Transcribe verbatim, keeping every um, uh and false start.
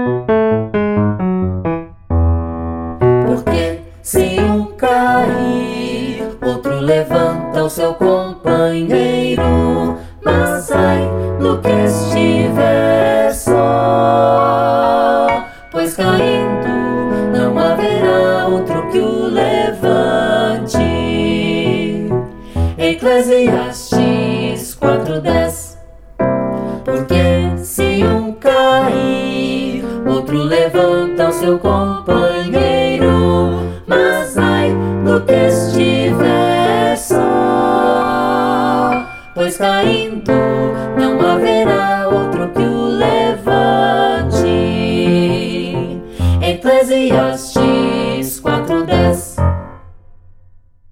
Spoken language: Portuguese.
Porque se um cair, outro levanta o seu companheiro. Mas ai no que estiver só, pois caindo não haverá outro que o levante. Eclesiastes quatro, dez. Porque se um cair, outro levanta o seu companheiro. Mas ai no que estiver só, pois caindo não haverá outro que o levante. Eclesiastes quatro, dez.